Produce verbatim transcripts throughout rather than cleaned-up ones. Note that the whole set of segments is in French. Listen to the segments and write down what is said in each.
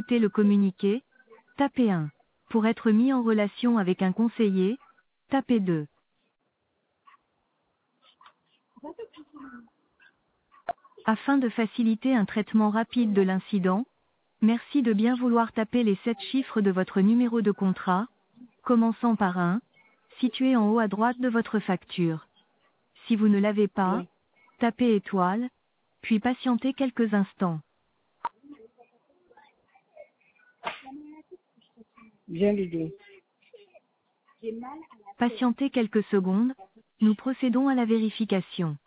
écouter le communiqué, tapez un. Pour être mis en relation avec un conseiller, tapez deux. Afin de faciliter un traitement rapide de l'incident, merci de bien vouloir taper les sept chiffres de votre numéro de contrat, commençant par un, situé en haut à droite de votre facture. Si vous ne l'avez pas, Oui. tapez étoile, puis patientez quelques instants. Bien l'idée. Patientez quelques secondes, nous procédons à la vérification.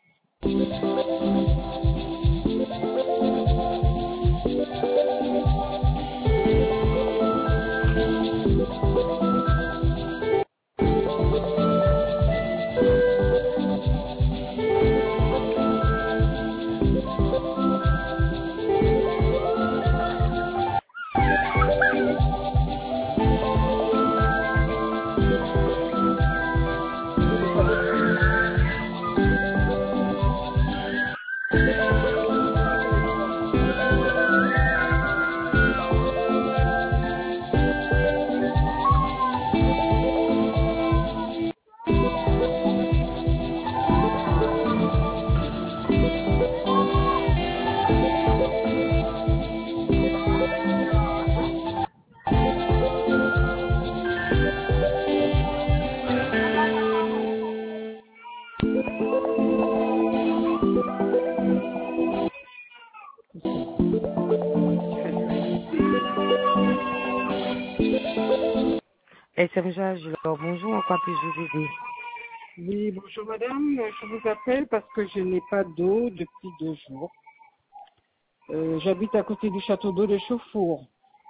S M J, alors bonjour, en quoi puis-je vous aider? Oui, bonjour madame. Je vous appelle parce que je n'ai pas d'eau depuis deux jours. Euh, J'habite à côté du château d'eau de Chauffour.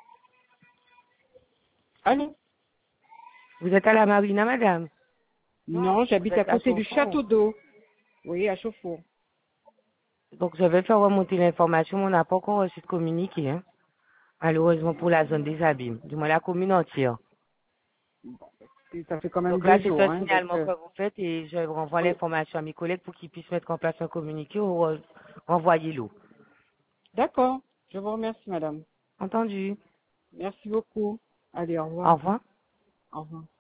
Allô? Vous êtes à la marina, madame? Non, Vous j'habite à êtes à côté du Chauffour. château d'eau. Oui, à Chauffour. Donc, je vais faire remonter l'information, mais on n'a pas encore reçu de communiqué, hein? Malheureusement pour la zone des abîmes, du moins la commune entière. Et ça fait quand même Donc là, deux c'est jours, un hein. Donc, signalement euh, que vous faites et je renvoie oui. l'information à mes collègues pour qu'ils puissent mettre en place un communiqué ou euh, renvoyer l'eau. D'accord. Je vous remercie madame. Entendu? Merci beaucoup. Allez, au Au revoir. revoir. Au revoir.